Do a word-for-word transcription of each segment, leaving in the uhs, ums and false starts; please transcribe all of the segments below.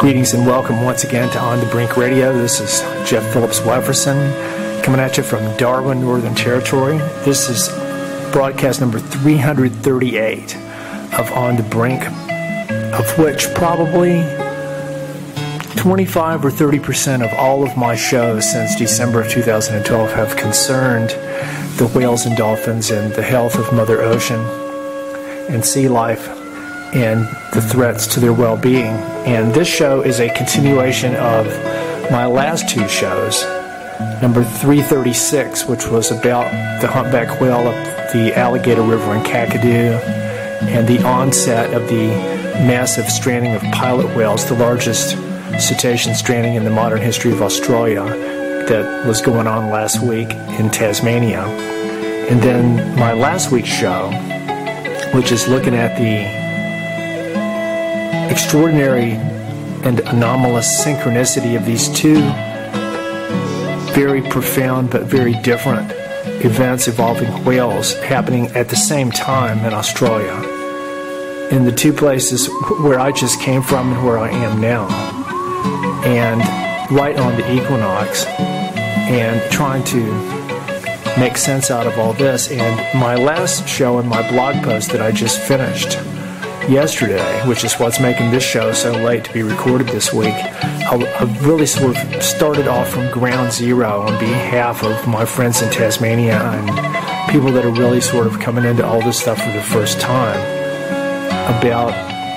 Greetings and welcome once again to On the Brink Radio. This is Jeff Phillips Jefferson coming at you from Darwin, Northern Territory. This is broadcast number three hundred thirty-eight of On the Brink, of which probably twenty-five or thirty percent of all of my shows since December of two thousand twelve have concerned the whales and dolphins and the health of Mother Ocean and sea life and the threats to their well-being. And this show is a continuation of my last two shows, number three thirty-six, which was about the humpback whale up the Alligator River in Kakadu and the onset of the massive stranding of pilot whales, the largest cetacean stranding in the modern history of Australia, that was going on last week in Tasmania. And then my last week's show, which is looking at the extraordinary and anomalous synchronicity of these two very profound but very different events involving whales happening at the same time in Australia, in the two places where I just came from and where I am now, and right on the equinox, and trying to make sense out of all this. And my last show and my blog post that I just finished yesterday, which is what's making this show so late to be recorded this week, I, I really sort of started off from ground zero on behalf of my friends in Tasmania and people that are really sort of coming into all this stuff for the first time, about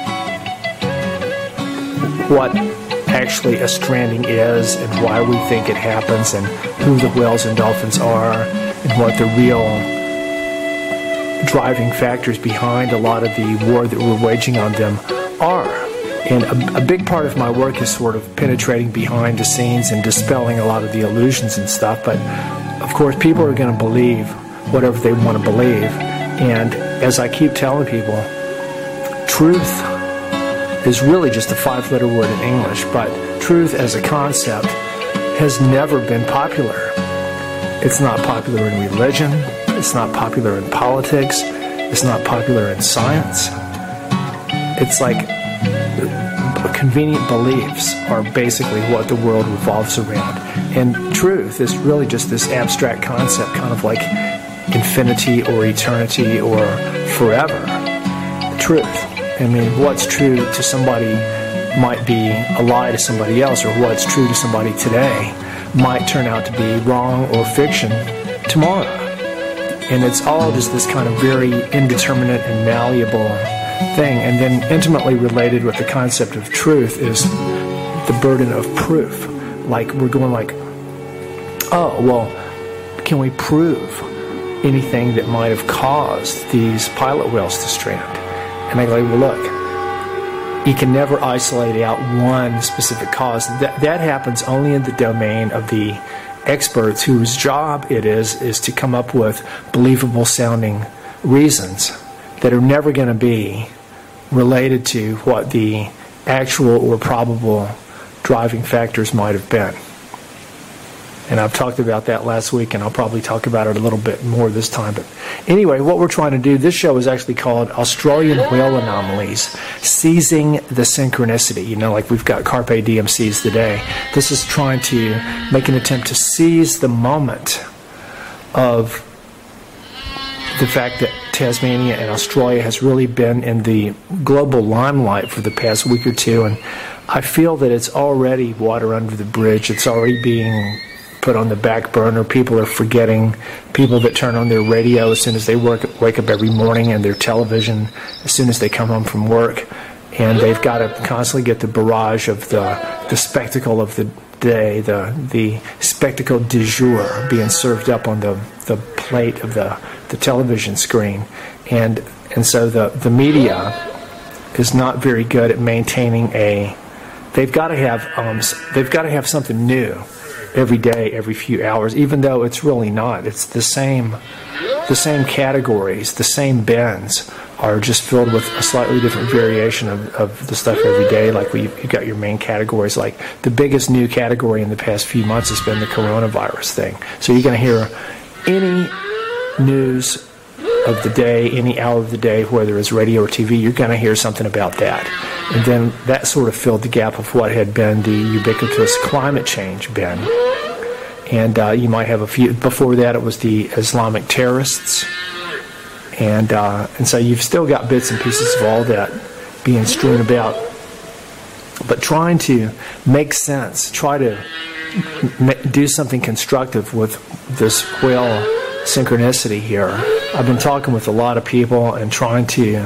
what actually a stranding is and why we think it happens and who the whales and dolphins are and what the real driving factors behind a lot of the war that we're waging on them are. And a, a big part of my work is sort of penetrating behind the scenes and dispelling a lot of the illusions and stuff. But of course, people are going to believe whatever they want to believe. And as I keep telling people, truth is really just a five-letter word in English, but truth as a concept has never been popular. It's not popular in religion. It's not popular in politics. It's not popular in science. It's like convenient beliefs are basically what the world revolves around. And truth is really just this abstract concept, kind of like infinity or eternity or forever. Truth. I mean, what's true to somebody might be a lie to somebody else, or what's true to somebody today might turn out to be wrong or fiction tomorrow. And it's all just this kind of very indeterminate and malleable thing. And then intimately related with the concept of truth is the burden of proof. Like, we're going like, oh, well, can we prove anything that might have caused these pilot whales to strand? And I go, well, look, you can never isolate out one specific cause. That, that happens only in the domain of the experts whose job it is is to come up with believable sounding reasons that are never going to be related to what the actual or probable driving factors might have been. And I've talked about that last week, and I'll probably talk about it a little bit more this time. But anyway, what we're trying to do, this show is actually called Australian Whale Anomalies, Seizing the Synchronicity. You know, like we've got Carpe Diem, Seize the Day. This is trying to make an attempt to seize the moment of the fact that Tasmania and Australia has really been in the global limelight for the past week or two. And I feel that it's already water under the bridge. It's already being put on the back burner. People are forgetting. People that turn on their radio as soon as they work, wake up every morning, and their television as soon as they come home from work, and they've got to constantly get the barrage of the the spectacle of the day, the the spectacle du jour being served up on the the plate of the the television screen, and and so the the media is not very good at maintaining a. They've got to have um they've got to have something new every day, every few hours, even though it's really not. It's the same, the same categories, the same bins are just filled with a slightly different variation of, of the stuff every day. Like we, you've got your main categories. Like the biggest new category in the past few months has been the coronavirus thing. So you're going to hear any news of the day, any hour of the day, whether it's radio or T V, you're going to hear something about that. And then that sort of filled the gap of what had been the ubiquitous climate change been. And uh, you might have a few, before that it was the Islamic terrorists. And, uh, and so you've still got bits and pieces of all that being strewn about. But trying to make sense, try to m- do something constructive with this whale synchronicity here. I've been talking with a lot of people and trying to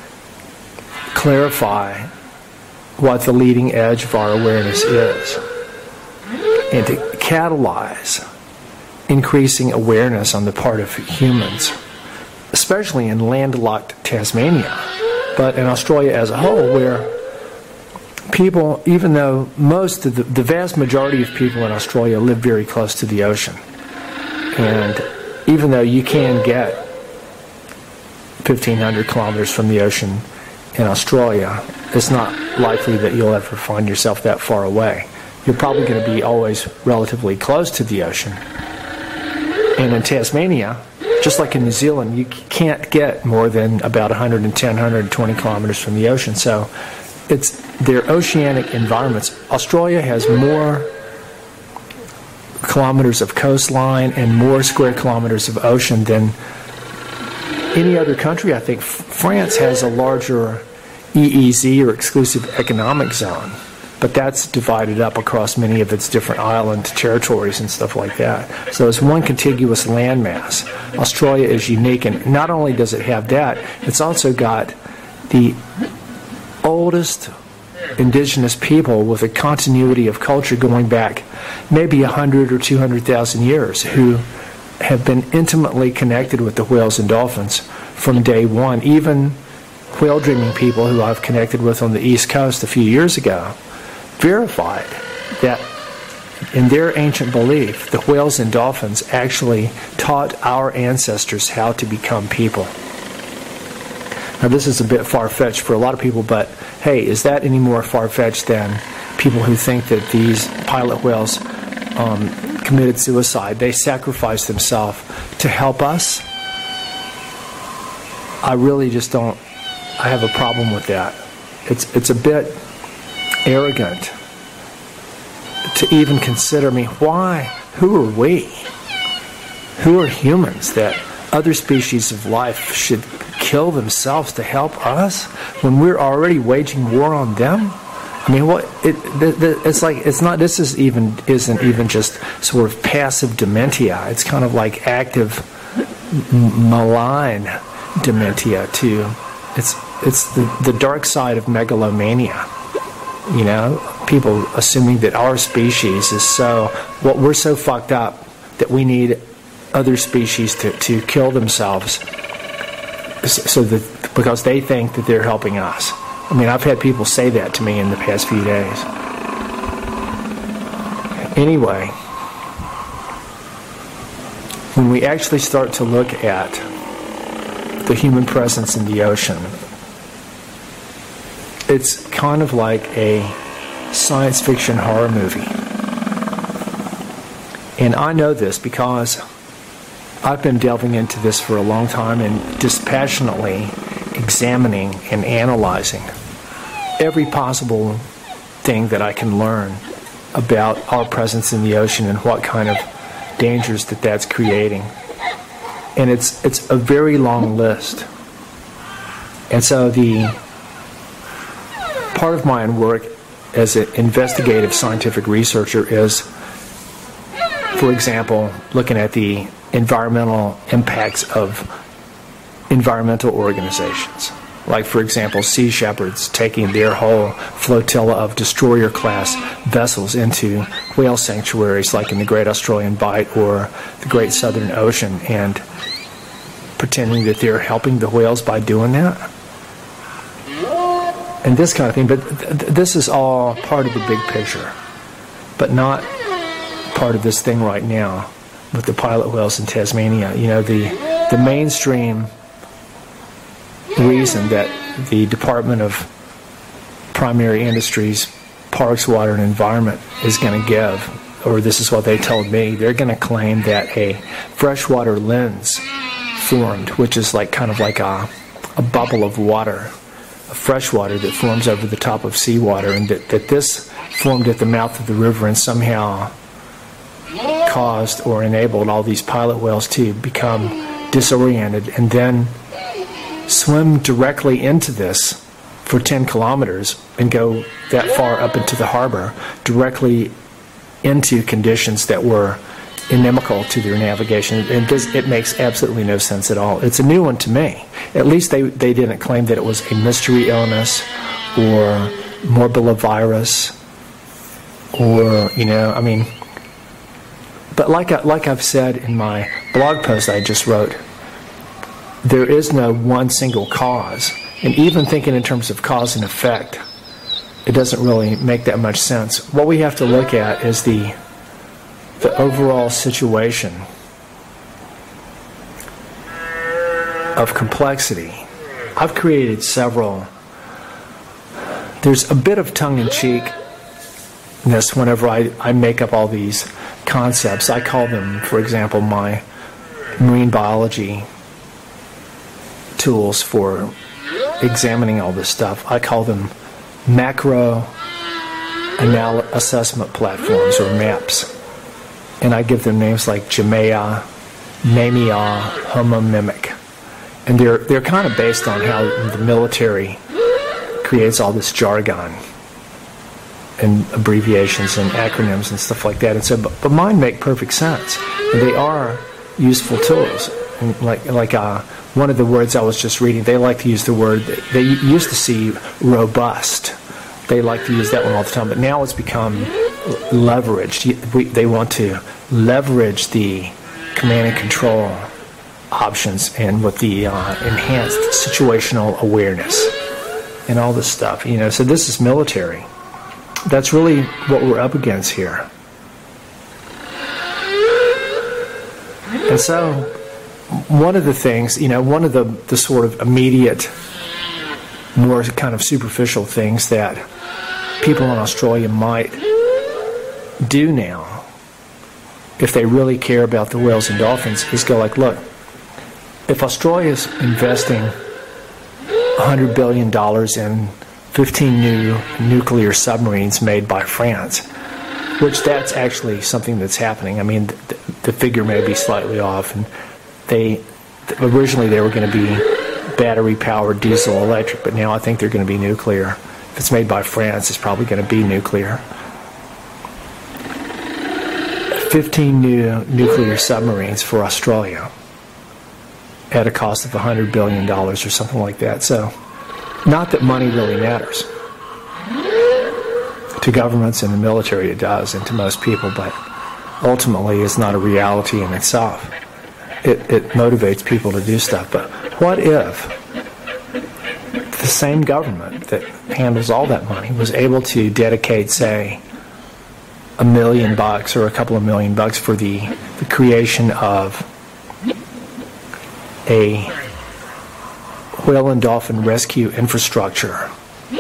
clarify what the leading edge of our awareness is, and to catalyze increasing awareness on the part of humans, especially in landlocked Tasmania, but in Australia as a whole, where people, even though most of the, the vast majority of people in Australia live very close to the ocean, and even though you can get fifteen hundred kilometers from the ocean in Australia, it's not likely that you'll ever find yourself that far away. You're probably going to be always relatively close to the ocean. And in Tasmania, just like in New Zealand, you can't get more than about one hundred ten, one hundred twenty kilometers from the ocean. So it's their oceanic environments. Australia has more kilometers of coastline and more square kilometers of ocean than any other country. I think France has a larger E E Z, or exclusive economic zone, but that's divided up across many of its different island territories and stuff like that. So it's one contiguous landmass. Australia is unique, and not only does it have that, it's also got the oldest indigenous people with a continuity of culture going back maybe one hundred or two hundred thousand years, who have been intimately connected with the whales and dolphins from day one. Even whale dreaming people who I've connected with on the East Coast a few years ago verified that in their ancient belief, the whales and dolphins actually taught our ancestors how to become people. Now, this is a bit far-fetched for a lot of people, but hey, is that any more far-fetched than people who think that these pilot whales um, committed suicide? They sacrificed themselves to help us. I really just don't, I have a problem with that. It's, it's a bit arrogant to even consider me. Why? Who are we? Who are humans that other species of life should kill themselves to help us when we're already waging war on them? I mean, what it, the, the, it's like, it's not, this is even, isn't even just sort of passive dementia. It's kind of like active m- malign dementia too. It's, it's the, the dark side of megalomania. You know, people assuming that our species is so, what we're so fucked up that we need other species to, to kill themselves, so that because they think that they're helping us. I mean, I've had people say that to me in the past few days. Anyway, when we actually start to look at the human presence in the ocean, it's kind of like a science fiction horror movie. And I know this because I've been delving into this for a long time and dispassionately examining and analyzing every possible thing that I can learn about our presence in the ocean and what kind of dangers that that's creating. And it's it's a very long list. And so the part of my work as an investigative scientific researcher is, for example, looking at the environmental impacts of environmental organizations. Like, for example, Sea Shepherds taking their whole flotilla of destroyer-class vessels into whale sanctuaries like in the Great Australian Bight or the Great Southern Ocean, and pretending that they're helping the whales by doing that. And this kind of thing. But th- th- this is all part of the big picture, but not part of this thing right now with the pilot whales in Tasmania. You know, the the mainstream reason that the Department of Primary Industries, Parks, Water and Environment is going to give, or this is what they told me, they're going to claim that a freshwater lens formed, which is like kind of like a, a bubble of water, of fresh water that forms over the top of seawater, and that, that this formed at the mouth of the river and somehow caused or enabled all these pilot whales to become disoriented and then swim directly into this for ten kilometers and go that far up into the harbor, directly into conditions that were inimical to their navigation. And this, it makes absolutely no sense at all. It's a new one to me. At least they, they didn't claim that it was a mystery illness or morbillivirus or, you know, I mean, but like, I, like I've said in my blog post I just wrote, there is no one single cause. And even thinking in terms of cause and effect, it doesn't really make that much sense. What we have to look at is the the overall situation of complexity. I've created several. There's a bit of tongue-in-cheekness whenever I, I make up all these concepts. I call them, for example, my marine biology tools for examining all this stuff. I call them macro anal assessment platforms, or MAPS. And I give them names like Gemea, Namia, Homomimic. And they're, they're kind of based on how the military creates all this jargon and abbreviations and acronyms and stuff like that. And so, but, but mine make perfect sense. And they are useful tools. And like, like uh, one of the words I was just reading, they like to use the word, they used to see robust. They like to use that one all the time, but now it's become leveraged. We, they want to leverage the command and control options and with the uh, enhanced situational awareness and all this stuff. You know, so this is military. That's really what we're up against here. And so, one of the things, you know, one of the, the sort of immediate, more kind of superficial things that people in Australia might do now, if they really care about the whales and dolphins, is go like, look, if Australia's investing one hundred billion dollars in fifteen new nuclear submarines made by France, which that's actually something that's happening. I mean, the, the figure may be slightly off, and they originally they were going to be battery-powered diesel electric, but now I think they're going to be nuclear. If it's made by France, it's probably going to be nuclear. fifteen new nuclear submarines for Australia at a cost of one hundred billion dollars or something like that. So, not that money really matters. To governments and the military it does, and to most people, but ultimately it's not a reality in itself. It, it motivates people to do stuff. But what if the same government that handles all that money was able to dedicate, say, a million bucks or a couple of million bucks for the, the creation of a whale and dolphin rescue infrastructure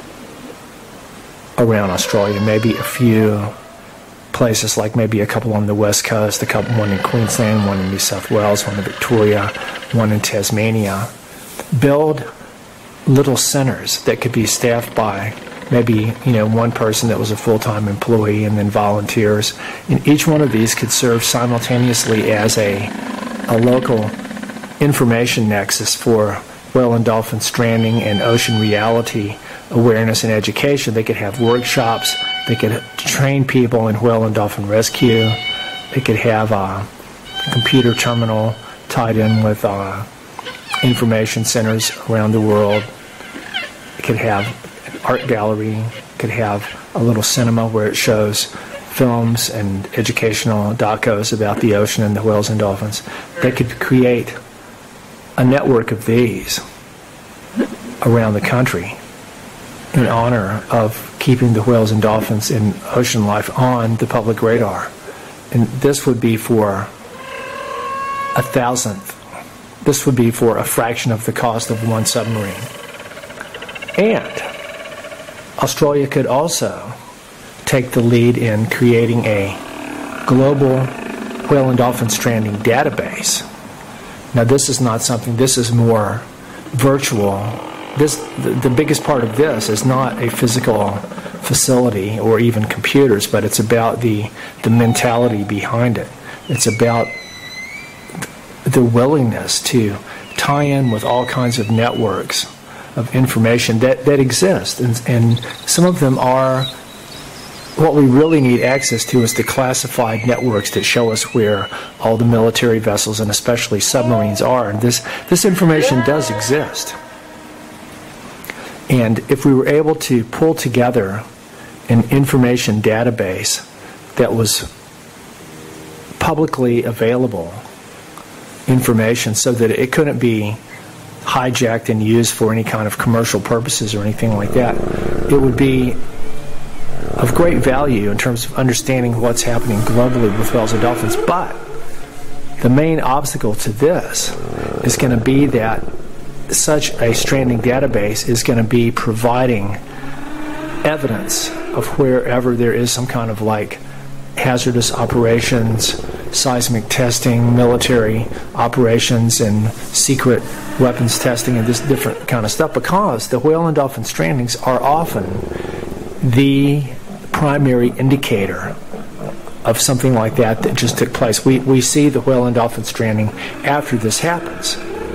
around Australia, maybe a few places, like maybe a couple on the west coast, a couple, one in Queensland, one in New South Wales, one in Victoria, one in Tasmania. Build little centers that could be staffed by maybe, you know, one person that was a full-time employee and then volunteers. And each one of these could serve simultaneously as a, a local information nexus for whale and dolphin stranding and ocean reality awareness and education. They could have workshops. They could train people in whale and dolphin rescue. They could have a computer terminal tied in with uh, information centers around the world. They could have an art gallery. Could have a little cinema where it shows films and educational docos about the ocean and the whales and dolphins. They could create a network of these around the country in honor of keeping the whales and dolphins and ocean life on the public radar. And this would be for a thousandth. This would be for a fraction of the cost of one submarine. And Australia could also take the lead in creating a global whale and dolphin stranding database Now, this is not something, this is more virtual. This, the, the biggest part of this is not a physical facility or even computers, but it's about the, the mentality behind it. It's about the willingness to tie in with all kinds of networks of information that, that exist. And, and some of them are, what we really need access to is the classified networks that show us where all the military vessels and especially submarines are. And this, this information does exist. And if we were able to pull together an information database that was publicly available information so that it couldn't be hijacked and used for any kind of commercial purposes or anything like that, it would be of great value in terms of understanding what's happening globally with whales and dolphins. But the main obstacle to this is going to be that such a stranding database is going to be providing evidence of wherever there is some kind of like hazardous operations, seismic testing, military operations, and secret weapons testing, and this different kind of stuff, because the whale and dolphin strandings are often the primary indicator of something like that that just took place. We, we see the whale and dolphin stranding after this happens.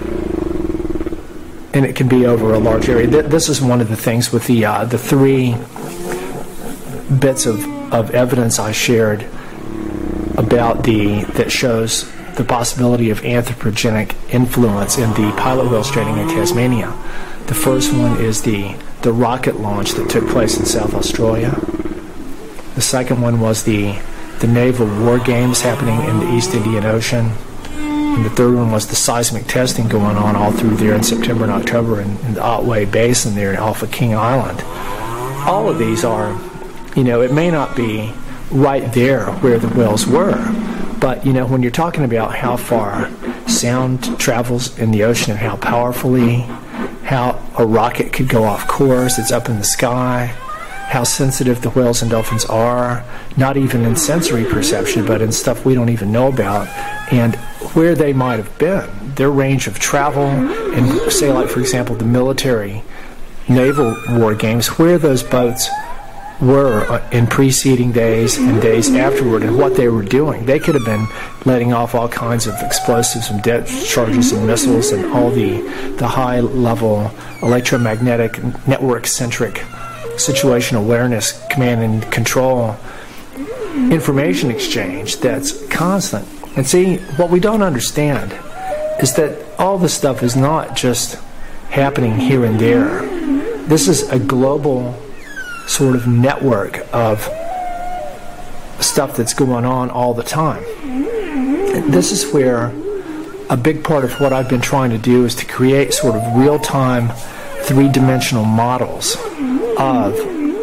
And it can be over a large area. This is one of the things with the uh, the three bits of, of evidence I shared about the that shows the possibility of anthropogenic influence in the pilot whale stranding in Tasmania. The first one is the, the rocket launch that took place in South Australia. The second one was the, the naval war games happening in the East Indian Ocean. And the third one was the seismic testing going on all through there in September and October in, in the Otway Basin there off of King Island. All of these are, you know, it may not be right there where the whales were, but, you know, when you're talking about how far sound travels in the ocean and how powerfully, how a rocket could go off course, it's up in the sky, how sensitive the whales and dolphins are, not even in sensory perception, but in stuff we don't even know about, and where they might have been, their range of travel, and say, like, for example, the military naval war games, where those boats were in preceding days and days afterward, and what they were doing. They could have been letting off all kinds of explosives and depth charges and missiles and all the, the high-level electromagnetic, network-centric situation awareness, command and control information exchange that's constant. And see, what we don't understand is that all this stuff is not just happening here and there. This is a global sort of network of stuff that's going on all the time. And this is where a big part of what I've been trying to do is to create sort of real-time three-dimensional models of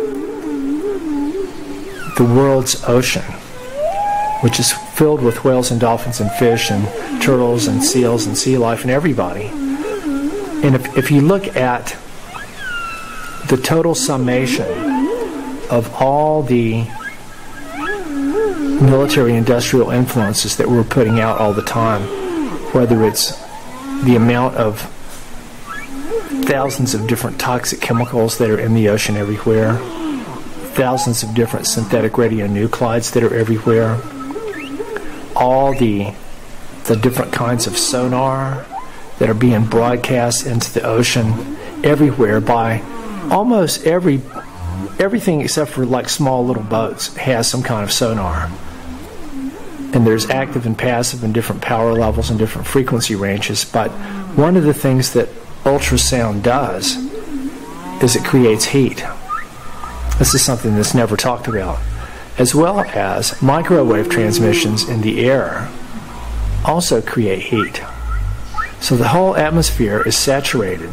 the world's ocean, which is filled with whales and dolphins and fish and turtles and seals and sea life and everybody. And if, if you look at the total summation of all the military industrial influences that we're putting out all the time, whether it's the amount of thousands of different toxic chemicals that are in the ocean everywhere, thousands of different synthetic radionuclides that are everywhere, all the the different kinds of sonar that are being broadcast into the ocean everywhere by almost every everything except for like small little boats has some kind of sonar. And there's active and passive and different power levels and different frequency ranges. But one of the things that ultrasound does is it creates heat. This is something that's never talked about. As well as microwave transmissions in the air also create heat. So the whole atmosphere is saturated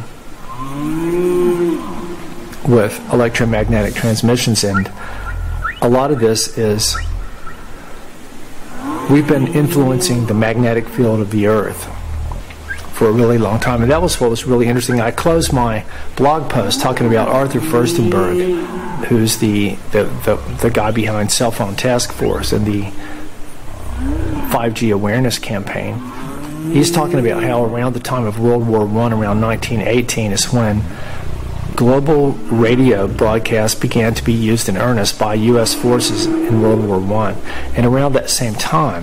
with electromagnetic transmissions, and a lot of this is we've been influencing the magnetic field of the Earth for a really long time, and that was what was really interesting. I closed my blog post talking about Arthur Firstenberg, who's the the, the, the guy behind Cell Phone Task Force and the five G awareness campaign. he's talking about how around the time of World War One, around nineteen eighteen, is when global radio broadcasts began to be used in earnest by U S forces in World War One. And around that same time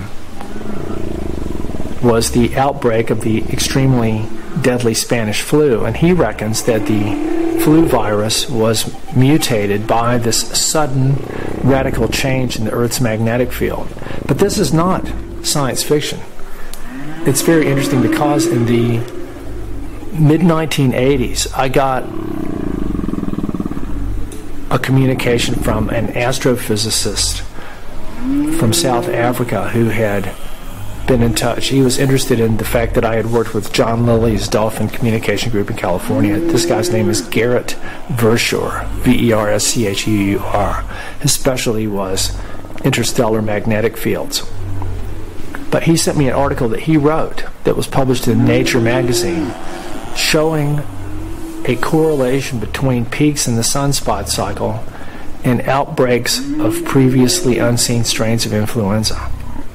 was the outbreak of the extremely deadly Spanish flu. And he reckons that the flu virus was mutated by this sudden radical change in the Earth's magnetic field. But this is not science fiction. It's very interesting because in the mid nineteen eighties, I got a communication from an astrophysicist from South Africa who had been in touch. He was interested in the fact that I had worked with John Lilly's Dolphin Communication Group in California. This guy's name is Gerrit Verschuur, V E R S C H U U R. His specialty was interstellar magnetic fields. But he sent me an article that he wrote that was published in Nature magazine showing a correlation between peaks in the sunspot cycle and outbreaks of previously unseen strains of influenza.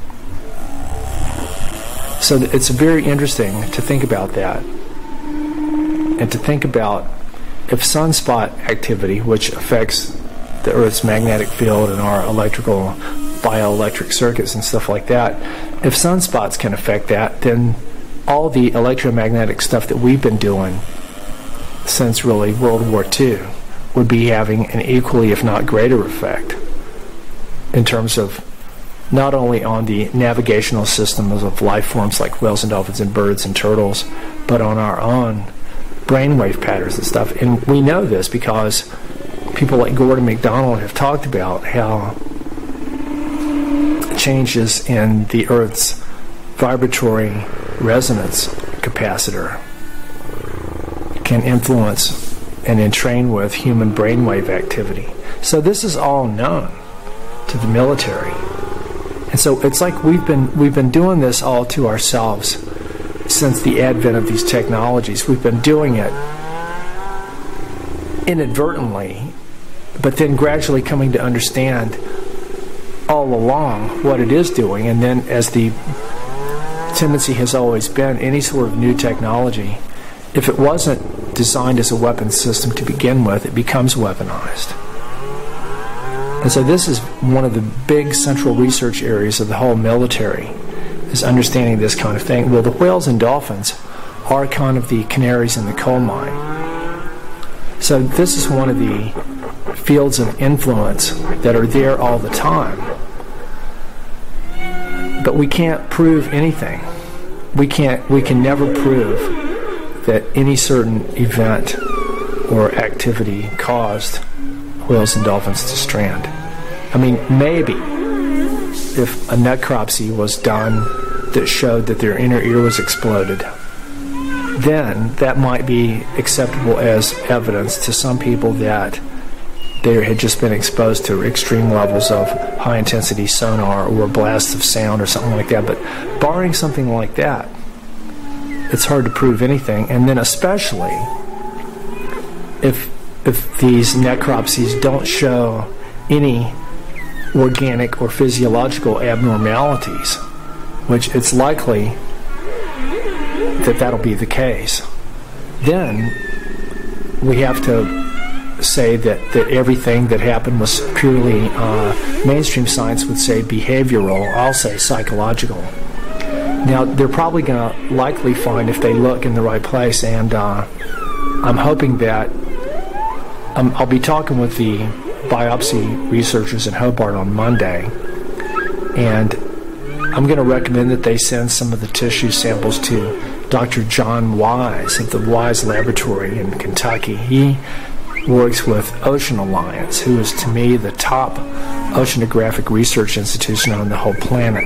So it's very interesting to think about that, and to think about if sunspot activity, which affects the Earth's magnetic field and our electrical bioelectric circuits and stuff like that, if sunspots can affect that, then all the electromagnetic stuff that we've been doing since really World War Two would be having an equally, if not greater, effect in terms of not only on the navigational systems of life forms like whales and dolphins and birds and turtles, but on our own brainwave patterns and stuff. And we know this because people like Gordon MacDonald have talked about how changes in the Earth's vibratory resonance capacitor can influence and entrain with human brainwave activity. So this is all known to the military. And so it's like we've been we've been doing this all to ourselves since the advent of these technologies. We've been doing it inadvertently, but then gradually coming to understand all along what it is doing. And then, as the tendency has always been, any sort of new technology, if it wasn't designed as a weapons system to begin with, it becomes weaponized. And so this is one of the big central research areas of the whole military, is understanding this kind of thing. Well, the whales and dolphins are kind of the canaries in the coal mine. So this is one of the fields of influence that are there all the time. But we can't prove anything. We can't, we can never prove that any certain event or activity caused whales and dolphins to strand. I mean, maybe if a necropsy was done that showed that their inner ear was exploded, then that might be acceptable as evidence to some people that they had just been exposed to extreme levels of high-intensity sonar or blasts of sound or something like that. But barring something like that, it's hard to prove anything. And then especially if if these necropsies don't show any organic or physiological abnormalities, which it's likely that that'll be the case, then we have to say that, that everything that happened was purely, uh, mainstream science would say behavioral, I'll say psychological. Now, they're probably going to likely find, if they look in the right place, and uh, I'm hoping that um, I'll be talking with the biopsy researchers in Hobart on Monday, and I'm going to recommend that they send some of the tissue samples to Doctor John Wise of the Wise Laboratory in Kentucky. He works with Ocean Alliance, who is to me the top oceanographic research institution on the whole planet.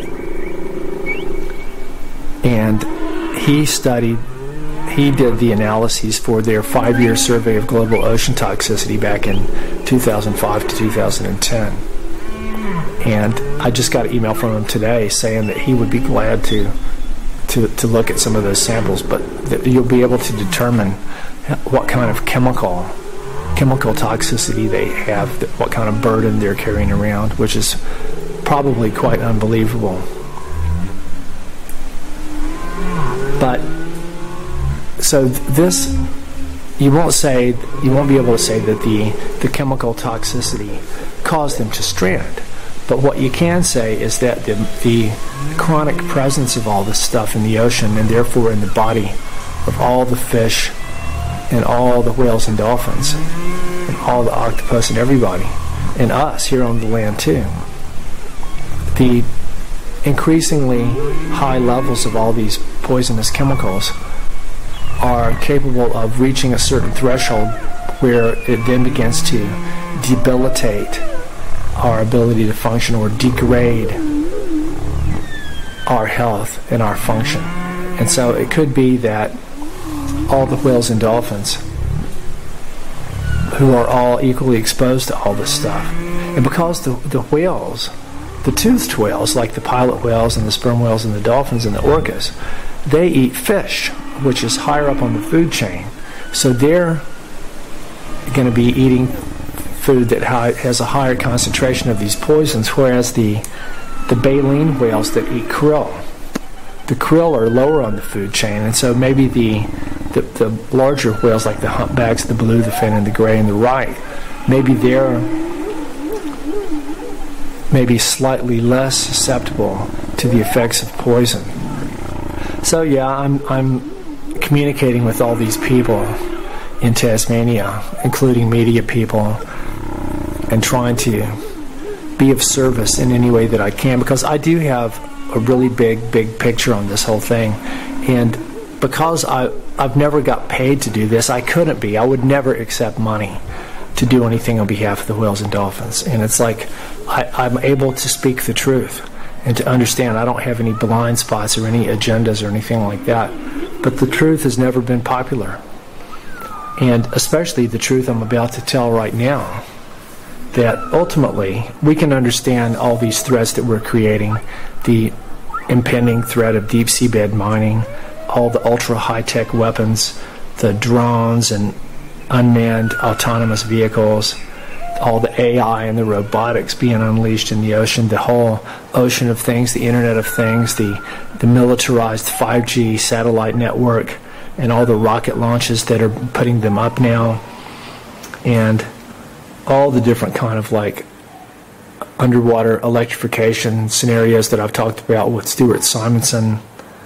And he studied, he did the analyses for their five-year survey of global ocean toxicity back in two thousand five to two thousand ten. And I just got an email from him today saying that he would be glad to to, to look at some of those samples, but that you'll be able to determine what kind of chemical chemical toxicity they have, what kind of burden they're carrying around, which is probably quite unbelievable. But so this, you won't say, you won't be able to say that the, the chemical toxicity caused them to strand. But what you can say is that the, the chronic presence of all this stuff in the ocean, and therefore in the body of all the fish and all the whales and dolphins and all the octopus and everybody, and us here on the land too, the increasingly high levels of all these poisonous chemicals are capable of reaching a certain threshold where it then begins to debilitate our ability to function or degrade our health and our function. And so it could be that all the whales and dolphins, who are all equally exposed to all this stuff, and because the, the whales, the toothed whales, like the pilot whales and the sperm whales and the dolphins and the orcas, they eat fish, which is higher up on the food chain. So they're going to be eating food that has a higher concentration of these poisons, whereas the the baleen whales that eat krill, the krill are lower on the food chain, and so maybe the the, the larger whales like the humpbacks, the blue, the fin, and the gray, and the right, maybe they're maybe slightly less susceptible to the effects of poison. So yeah, I'm I'm communicating with all these people in Tasmania, including media people, and trying to be of service in any way that I can, because I do have a really big, big picture on this whole thing. And because I, I've never got paid to do this, I couldn't be. I would never accept money to do anything on behalf of the whales and dolphins. And it's like I, I'm able to speak the truth and to understand I don't have any blind spots or any agendas or anything like that. But the truth has never been popular. And especially the truth I'm about to tell right now, that ultimately we can understand all these threats that we're creating, the impending threat of deep seabed mining, all the ultra high-tech weapons, the drones and unmanned autonomous vehicles, all the A I and the robotics being unleashed in the ocean, the whole ocean of things, the Internet of Things, the, the militarized five G satellite network, and all the rocket launches that are putting them up now, and all the different kind of like underwater electrification scenarios that I've talked about with Stuart Simonson,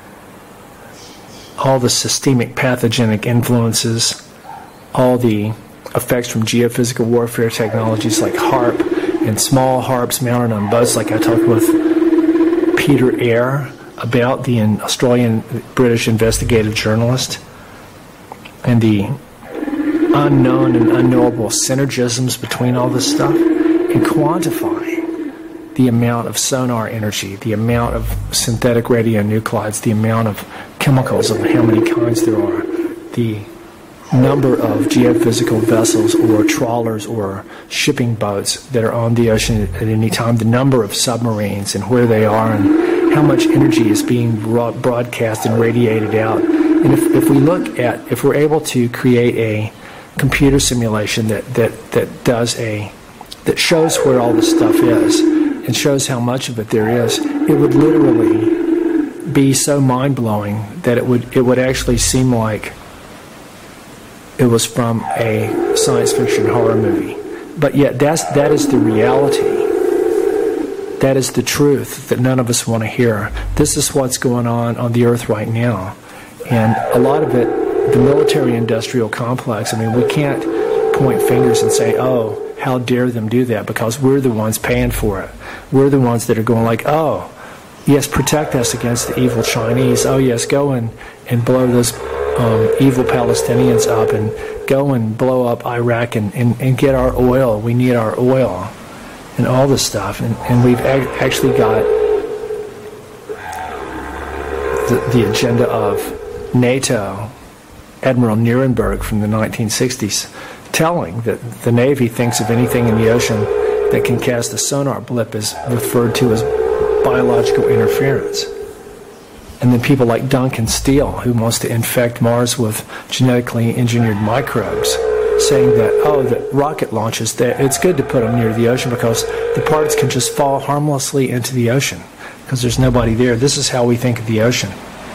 all the systemic pathogenic influences, all the effects from geophysical warfare technologies like HARP and small HARPs mounted on boats, like I talked with Peter Eyre about, the Australian British investigative journalist, and the unknown and unknowable synergisms between all this stuff, and quantifying the amount of sonar energy, the amount of synthetic radionuclides, the amount of chemicals, of how many kinds there are, the number of geophysical vessels or trawlers or shipping boats that are on the ocean at any time, the number of submarines and where they are, and how much energy is being broadcast and radiated out. And if, if we look at, if we're able to create a computer simulation that, that, that does a, that shows where all this stuff is and shows how much of it there is, it would literally be so mind-blowing that it would, it would actually seem like it was from a science fiction horror movie. But yet that's, that is the reality. That is the truth that none of us want to hear. This is what's going on on the earth right now. And a lot of it, the military-industrial complex, I mean, we can't point fingers and say, oh, how dare them do that, because we're the ones paying for it. We're the ones that are going like, oh, yes, protect us against the evil Chinese. Oh, yes, go and, and blow those um, evil Palestinians up, and go and blow up Iraq and, and, and get our oil. We need our oil and all this stuff. And, and we've ag- actually got the, the agenda of NATO, Admiral Nuremberg from the nineteen sixties, telling that the Navy thinks of anything in the ocean that can cast a sonar blip is referred to as biological interference. And then people like Duncan Steele, who wants to infect Mars with genetically engineered microbes, saying that, oh, the rocket launches, that it's good to put them near the ocean because the parts can just fall harmlessly into the ocean because there's nobody there. This is how we think of the ocean.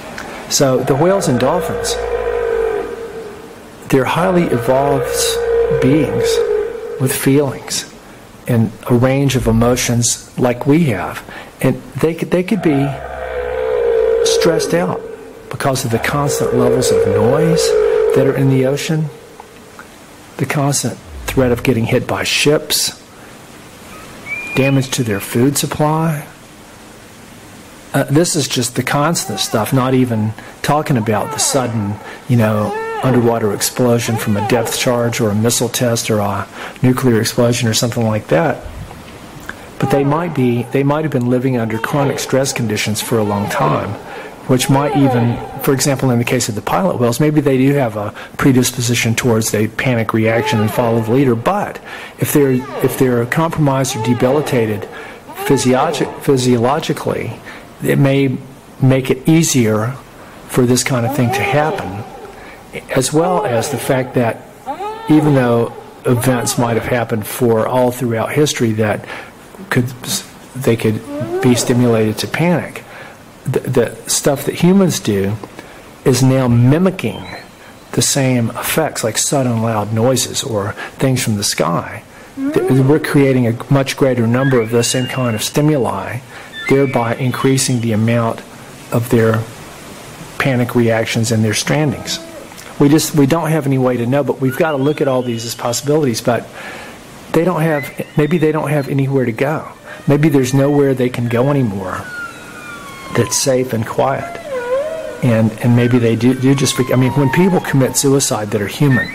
So the whales and dolphins, they're highly evolved beings with feelings and a range of emotions like we have. And they could, they could be stressed out because of the constant levels of noise that are in the ocean, the constant threat of getting hit by ships, damage to their food supply. Uh, this is just the constant stuff, not even talking about the sudden, you know, underwater explosion from a depth charge or a missile test or a nuclear explosion or something like that. But they might be, they might have been living under chronic stress conditions for a long time, which might even, for example, in the case of the pilot whales, maybe they do have a predisposition towards a panic reaction and follow the leader. But if they're if they're compromised or debilitated physiologi- physiologically, it may make it easier for this kind of thing to happen, as well as the fact that even though events might have happened for all throughout history that could they could be stimulated to panic, the, the stuff that humans do is now mimicking the same effects, like sudden loud noises or things from the sky. We're creating a much greater number of the same kind of stimuli, thereby increasing the amount of their panic reactions and their strandings. We just we don't have any way to know, but we've got to look at all these as possibilities. But they don't have, maybe they don't have anywhere to go. Maybe there's nowhere they can go anymore that's safe and quiet. And and maybe they do, do just, I mean, when people commit suicide that are human,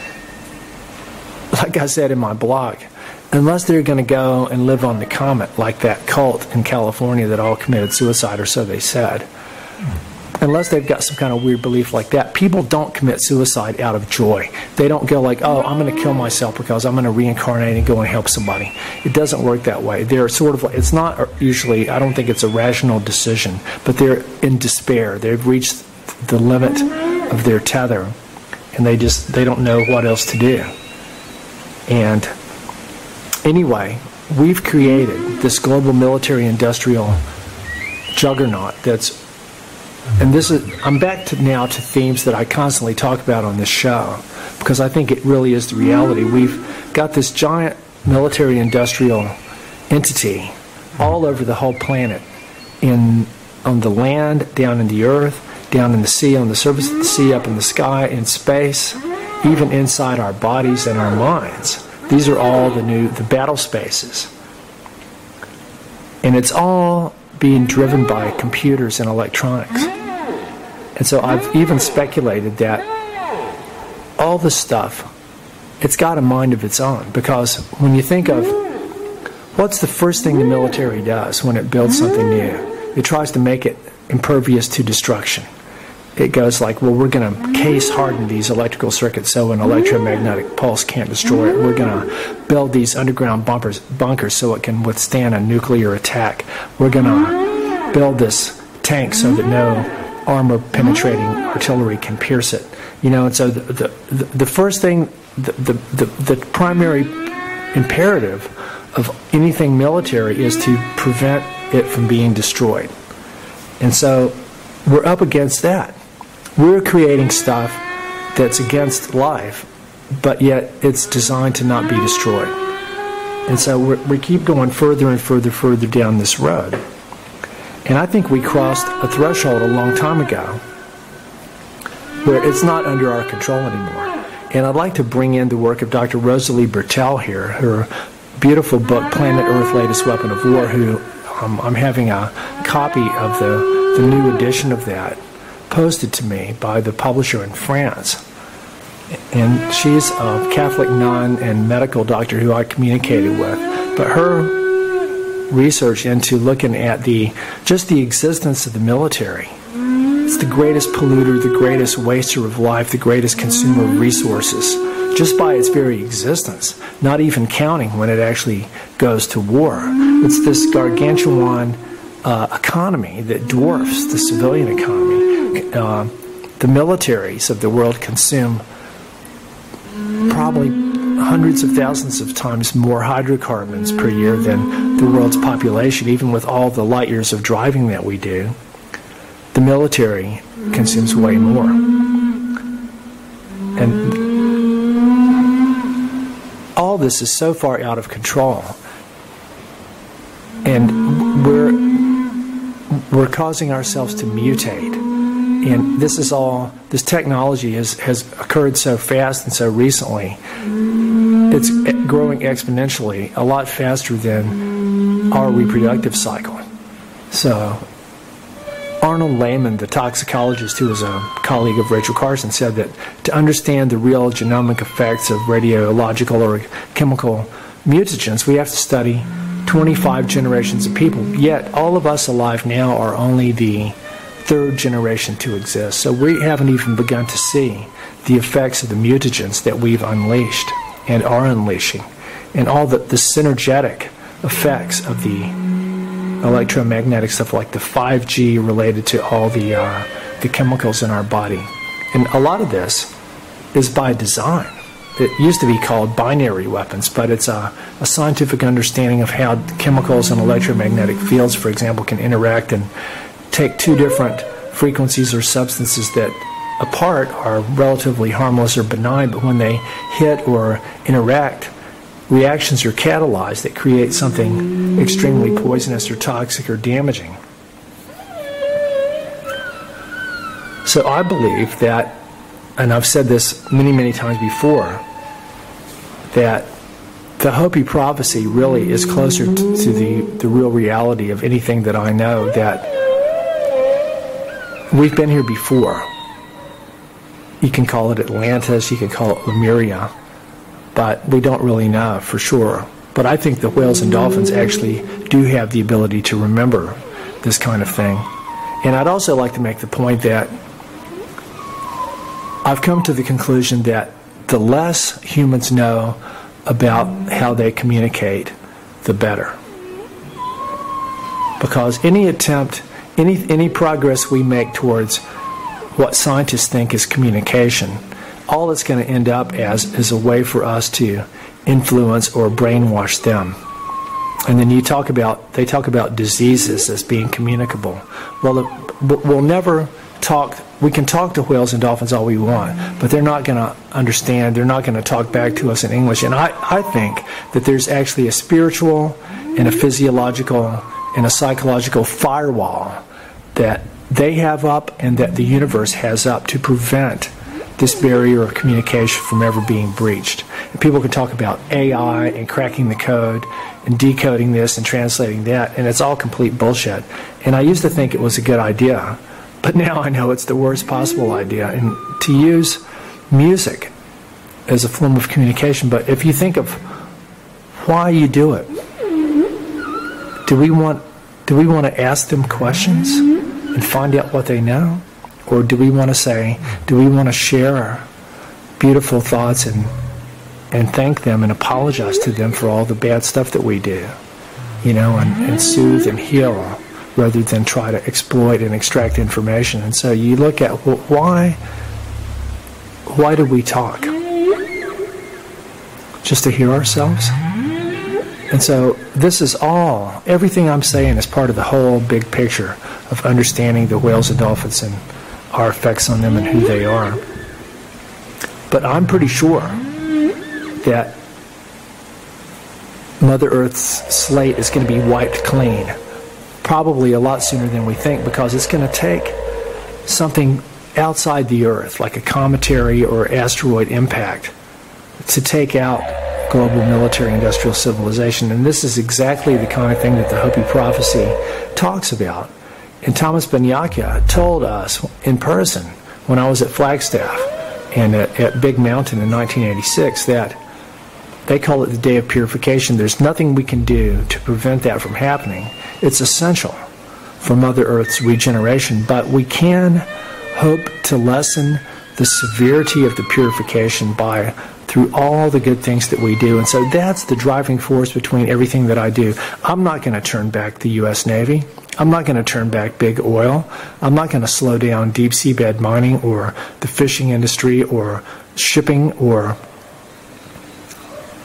like I said in my blog, unless they're going to go and live on the comet like that cult in California that all committed suicide, or so they said, unless they've got some kind of weird belief like that, people don't commit suicide out of joy. They don't go like, oh, I'm going to kill myself because I'm going to reincarnate and go and help somebody. It doesn't work that way. They're sort of like, it's not usually, I don't think it's a rational decision, but they're in despair. They've reached the limit of their tether, and they just, they don't know what else to do. And anyway, we've created this global military-industrial juggernaut that's, and this is, I'm back to now to themes that I constantly talk about on this show, because I think it really is the reality. We've got this giant military-industrial entity all over the whole planet, in on the land, down in the earth, down in the sea, on the surface of the sea, up in the sky, in space, even inside our bodies and our minds. These are all the new, the battle spaces. And it's all being driven by computers and electronics. And so I've even speculated that all this stuff, it's got a mind of its own. Because when you think of, what's the first thing the military does when it builds something new? It tries to make it impervious to destruction. It goes like, well, we're going to case harden these electrical circuits so an electromagnetic pulse can't destroy it. We're going to build these underground bunkers, bunkers so it can withstand a nuclear attack. We're going to build this tank so that no armor-penetrating artillery can pierce it. You know, and so the the, the first thing, the, the, the, the primary imperative of anything military is to prevent it from being destroyed. And so we're up against that. We're creating stuff that's against life, but yet it's designed to not be destroyed. And so we're, we keep going further and further, further down this road. And I think we crossed a threshold a long time ago where it's not under our control anymore. And I'd like to bring in the work of Doctor Rosalie Bertell here, her beautiful book, Planet Earth, Latest Weapon of War, who um, I'm having a copy of the, the new edition of that posted to me by the publisher in France. And she's a Catholic nun and medical doctor who I communicated with. But her research into looking at the just the existence of the military, it's the greatest polluter, the greatest waster of life, the greatest consumer of resources, just by its very existence, not even counting when it actually goes to war. It's this gargantuan uh, economy that dwarfs the civilian economy. Uh, the militaries of the world consume probably hundreds of thousands of times more hydrocarbons per year than the world's population, even with all the light years of driving that we do. The military consumes way more. And all this is so far out of control. And we're, we're causing ourselves to mutate. And this is all, this technology has, has occurred so fast and so recently. It's growing exponentially, a lot faster than our reproductive cycle. So, Arnold Layman, the toxicologist who was a colleague of Rachel Carson, said that to understand the real genomic effects of radiological or chemical mutagens, we have to study twenty-five generations of people. Yet, all of us alive now are only the third generation to exist. So we haven't even begun to see the effects of the mutagens that we've unleashed and are unleashing, and all the, the synergetic effects of the electromagnetic stuff, like the five G related to all the uh, the chemicals in our body. And a lot of this is by design. It used to be called binary weapons, but it's a, a scientific understanding of how chemicals and electromagnetic fields, for example, can interact and take two different frequencies or substances that apart are relatively harmless or benign, but when they hit or interact, reactions are catalyzed that create something extremely poisonous or toxic or damaging. So I believe that, and I've said this many, many times before, that the Hopi prophecy really is closer to, to the, the real reality of anything that I know, that we've been here before. You can call it Atlantis, you can call it Lemuria, but we don't really know for sure. But I think the whales and dolphins actually do have the ability to remember this kind of thing. And I'd also like to make the point that I've come to the conclusion that the less humans know about how they communicate, the better. Because any attempt, any any progress we make towards what scientists think is communication, all it's going to end up as is a way for us to influence or brainwash them. And then you talk about, they talk about diseases as being communicable. Well, we'll never talk, we can talk to whales and dolphins all we want, but they're not going to understand, they're not going to talk back to us in English. And I, I think that there's actually a spiritual and a physiological and a psychological firewall that they have up and that the universe has up to prevent this barrier of communication from ever being breached. And people can talk about A I and cracking the code and decoding this and translating that, and it's all complete bullshit. And I used to think it was a good idea, but now I know it's the worst possible idea. And to use music as a form of communication, but if you think of why you do it, do we want do we want to ask them questions and find out what they know? Or do we want to say, do we want to share our beautiful thoughts and and thank them and apologize to them for all the bad stuff that we do, you know, and, and soothe and heal rather than try to exploit and extract information? And so you look at, well, why, why do we talk? Just to hear ourselves? And so this is all, everything I'm saying is part of the whole big picture of understanding the whales and dolphins and our effects on them and who they are. But I'm pretty sure that Mother Earth's slate is going to be wiped clean, probably a lot sooner than we think, because it's going to take something outside the Earth, like a cometary or asteroid impact, to take out global military industrial civilization. And this is exactly the kind of thing that the Hopi prophecy talks about. And Thomas Banyakya told us in person when I was at Flagstaff and at, at Big Mountain in nineteen eighty-six that they call it the Day of Purification. There's nothing we can do to prevent that from happening. It's essential for Mother Earth's regeneration, but we can hope to lessen the severity of the purification by through all the good things that we do. And so that's the driving force between everything that I do. I'm not going to turn back the U S Navy. I'm not going to turn back big oil. I'm not going to slow down deep seabed mining or the fishing industry or shipping or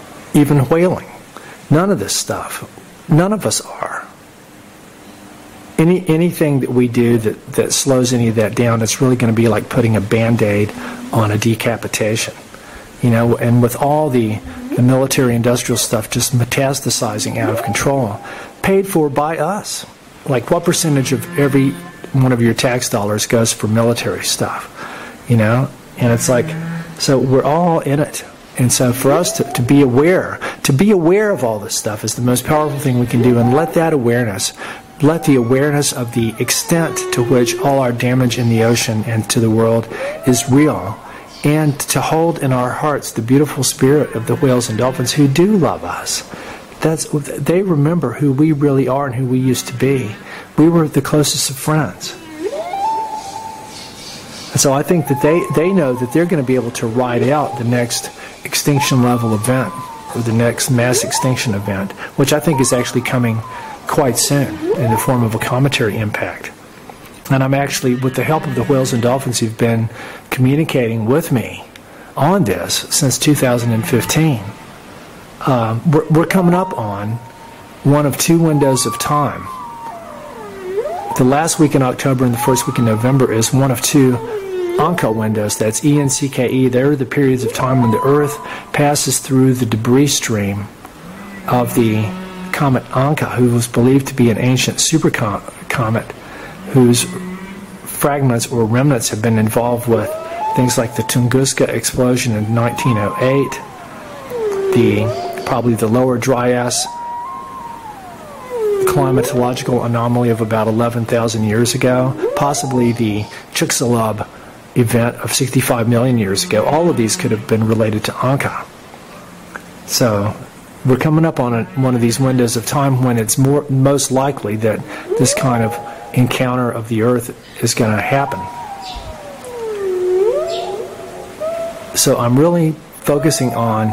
even whaling. None of this stuff. None of us are. any anything that we do that, that slows any of that down, it's really going to be like putting a Band-Aid on a decapitation. You know, and with all the, the military industrial stuff just metastasizing out of control, paid for by us. Like, what percentage of every one of your tax dollars goes for military stuff? You know? And it's like, so we're all in it. And so for us to, to be aware, to be aware of all this stuff is the most powerful thing we can do. And let that awareness, let the awareness of the extent to which all our damage in the ocean and to the world is real, and to hold in our hearts the beautiful spirit of the whales and dolphins who do love us. That's, they remember who we really are and who we used to be. We were the closest of friends. And so I think that they, they know that they're going to be able to ride out the next extinction level event, or the next mass extinction event, which I think is actually coming quite soon in the form of a cometary impact. And I'm actually, with the help of the whales and dolphins who've been communicating with me on this since two thousand fifteen, um, we're, we're coming up on one of two windows of time. The last week in October and the first week in November is one of two Anka windows. That's E and C K E. They're the periods of time when the Earth passes through the debris stream of the comet Anka, who was believed to be an ancient super comet whose fragments or remnants have been involved with things like the Tunguska explosion in nineteen oh eight, the probably the Lower Dryas climatological anomaly of about eleven thousand years ago, possibly the Chicxulub event of sixty-five million years ago. All of these could have been related to Anka. So we're coming up on a, one of these windows of time when it's more most likely that this kind of encounter of the Earth is going to happen. So I'm really focusing on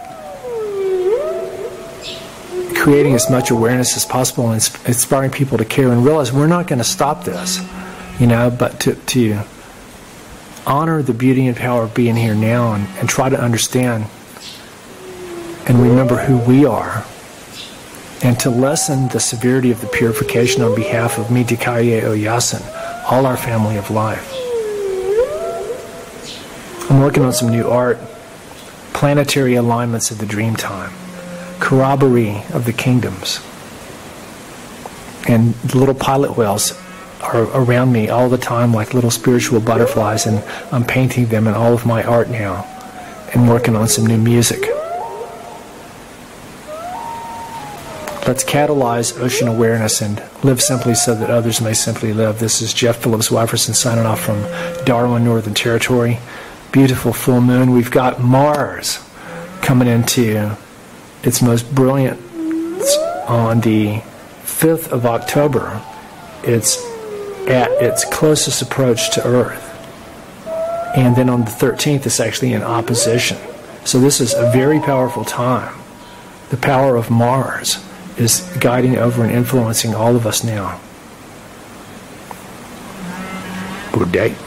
creating as much awareness as possible and inspiring people to care and realize we're not going to stop this, you know, but to, to honor the beauty and power of being here now, and, and try to understand and remember who we are, and to lessen the severity of the purification on behalf of Mitikaye Oyasin, all our family of life. I'm working on some new art, planetary alignments of the dream time, corroboree of the kingdoms, and the little pilot whales are around me all the time like little spiritual butterflies, and I'm painting them in all of my art now and working on some new music. Let's catalyze ocean awareness and live simply so that others may simply live. This is Jeff Phillips Wiferson signing off from Darwin, Northern Territory. Beautiful full moon. We've got Mars coming into its most brilliant on the fifth of October. It's at its closest approach to Earth. And then on the thirteenth, it's actually in opposition. So this is a very powerful time. The power of Mars is guiding over and influencing all of us now. Good day.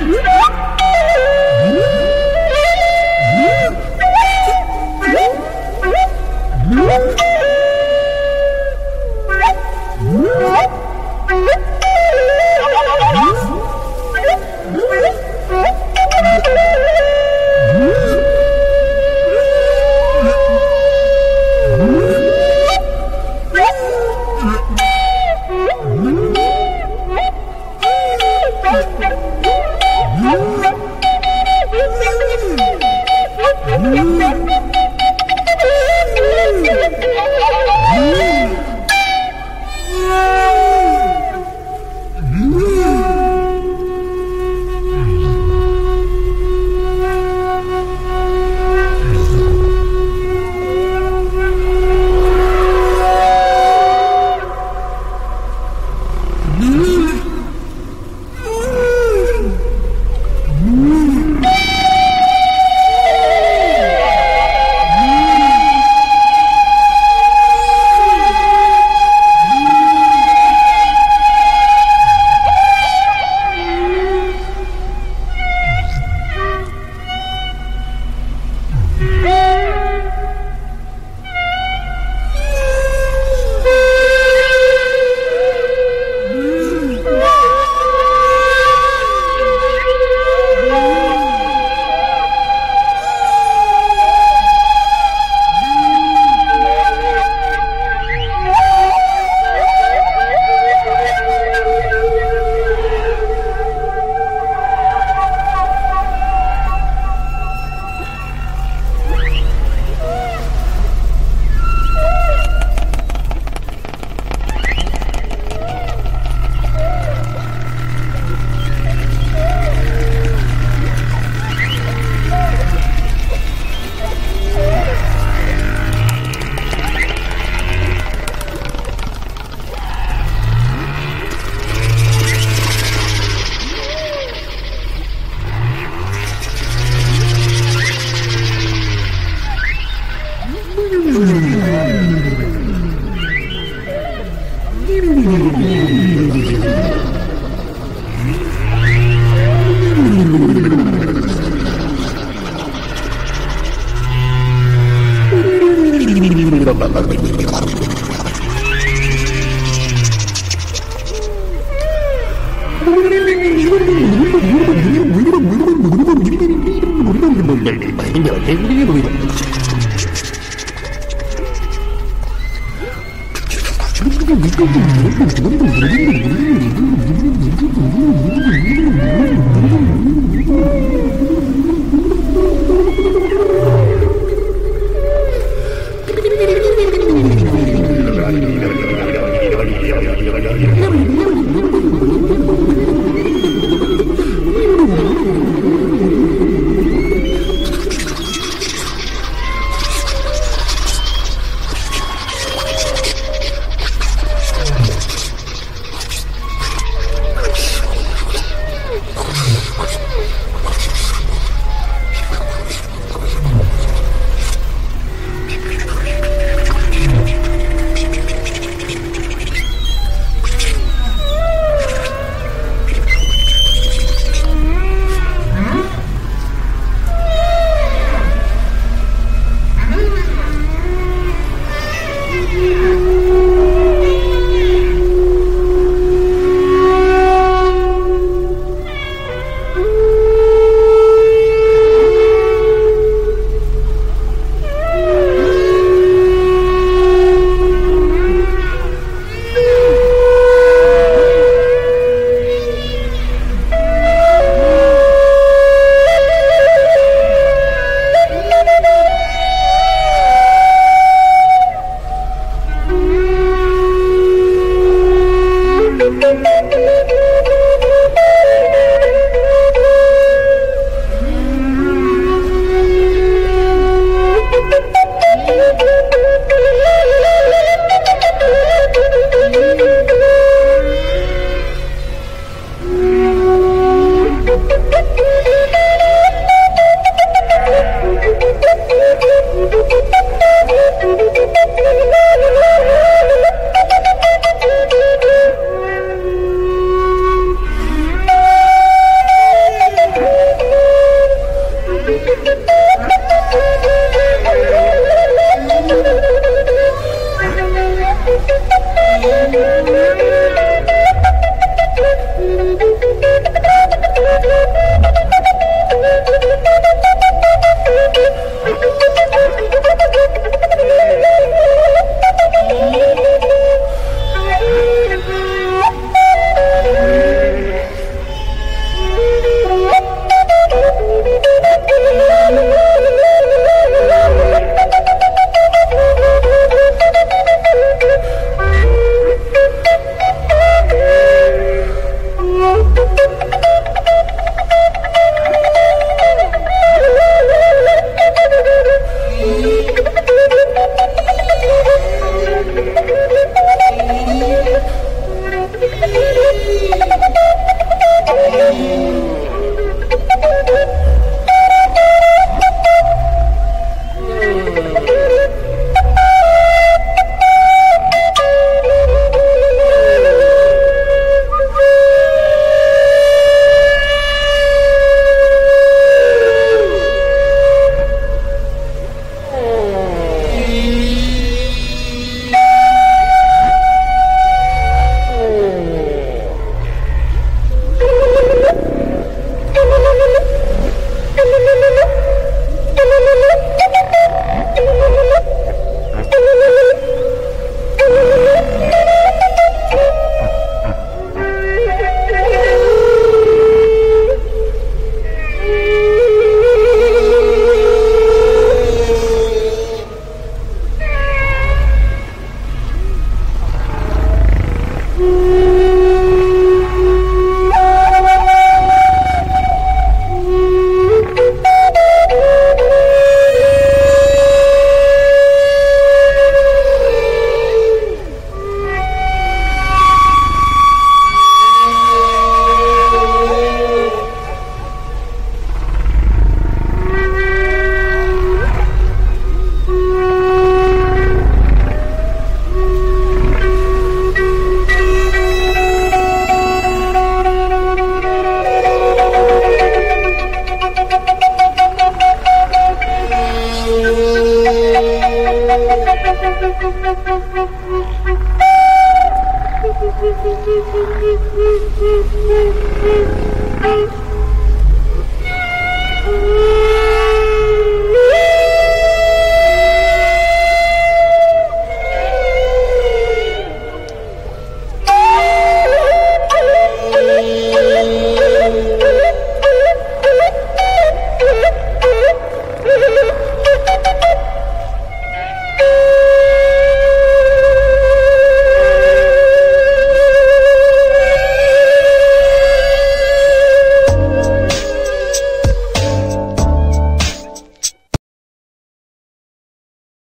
Thank you.